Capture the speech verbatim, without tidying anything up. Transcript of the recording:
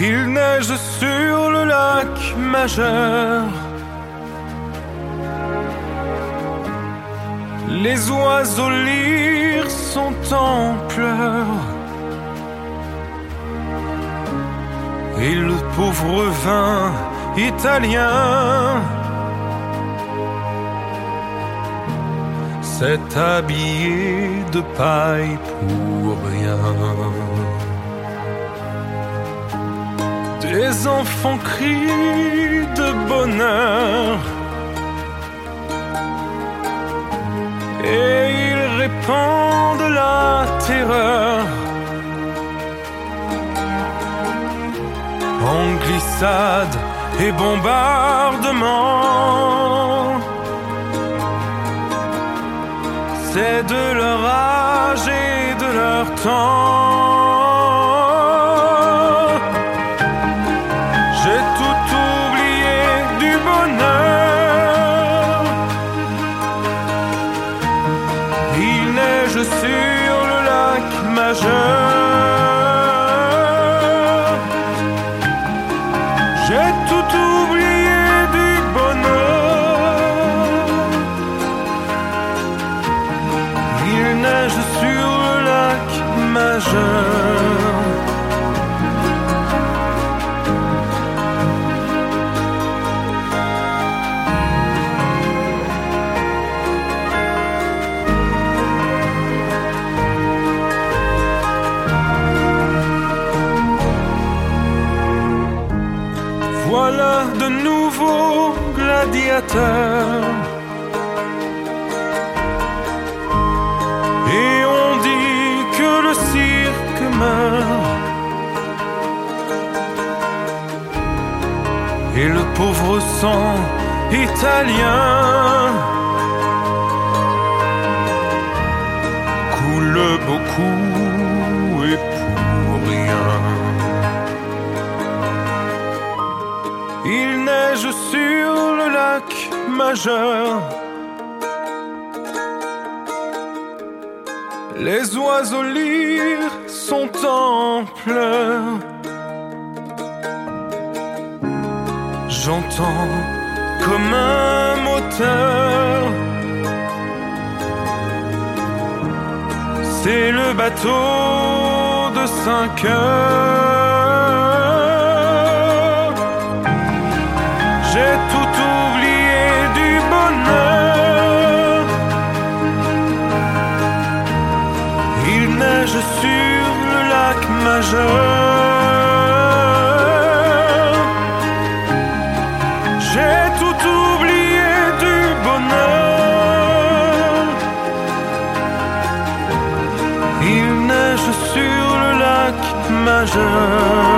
Il neige sur le lac majeur. Les oiseaux lyres sont en pleurs. Et le pauvre vin italien s'est habillé de paille pour rien. Des enfants crient de bonheur et ils répandent la terreur. En glissade et bombardement, c'est de leur âge et de leur temps. J'ai tout oublié du bonheur. Il neige sur le lac majeur. J'ai tout oublié du bonheur. Il neige sur le lac majeur. Voilà de nouveaux gladiateurs. Et on dit que le cirque meurt. Et le pauvre sang italien coule beaucoup et pour rien. Il neige sur le lac majeur. Les oiseaux lyres sont en pleurs. J'entends comme un moteur. C'est le bateau de cinq heures. J'ai tout oublié du bonheur. Il neige sur le lac majeur. J'ai tout oublié du bonheur. Il neige sur le lac majeur.